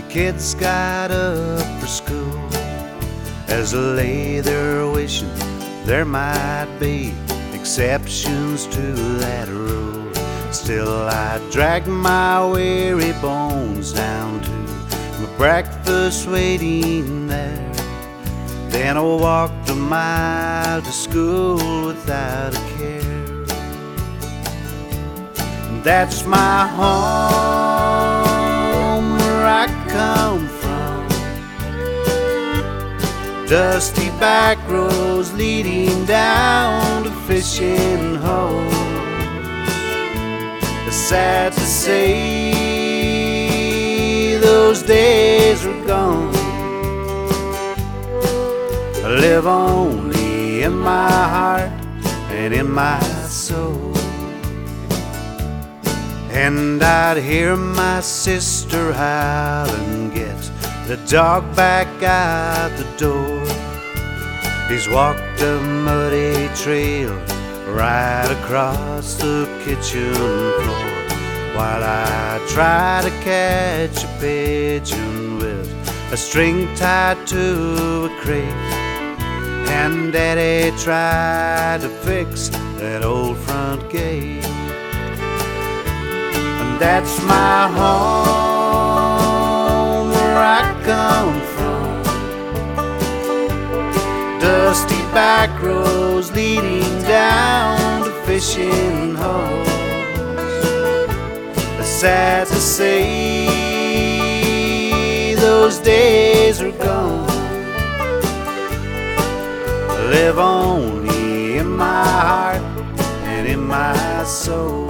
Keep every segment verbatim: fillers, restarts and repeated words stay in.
kids got up for school. As they lay there wishing there might be exceptions to that rule, still I dragged my weary bones down to my breakfast waiting there. Then I walked a mile to school without a care. And that's my home, where I come from. Dusty back roads leading down to fishing holes. It's sad to say those days are gone. I live only in my heart and in my soul. And I'd hear my sister howl and get the dog back out the door. He's walked a muddy trail right across the kitchen floor, while I try to catch a pigeon with a string tied to a crate. And Daddy tried to fix that old front gate. And that's my home, where I come from. Dusty back roads leading down to fishing holes. It's sad to say those days are gone. I live only in my heart and in my soul.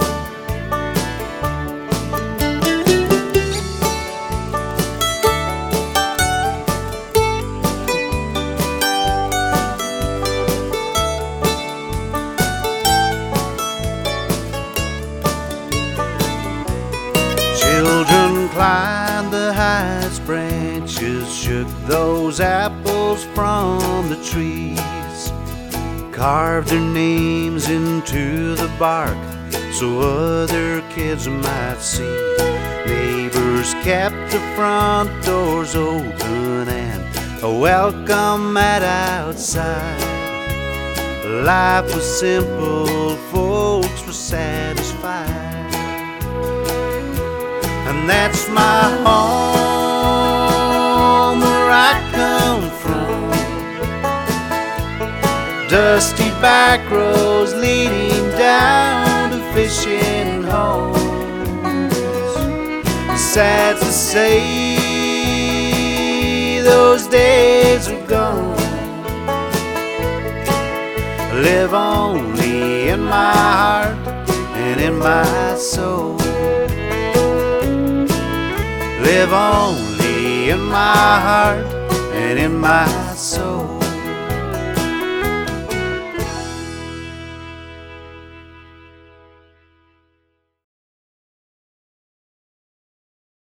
Children climbed the highest branches, shook those apples from the trees, carved their names into the bark so other kids might see. Neighbors kept the front doors open and a welcome mat outside. Life was simple, folks were satisfied. And that's my home, where I come from. Dusty back roads leading down to fishing holes. Sad to say those days are gone. I live only in my heart and in my soul. Live only in my heart and in my soul.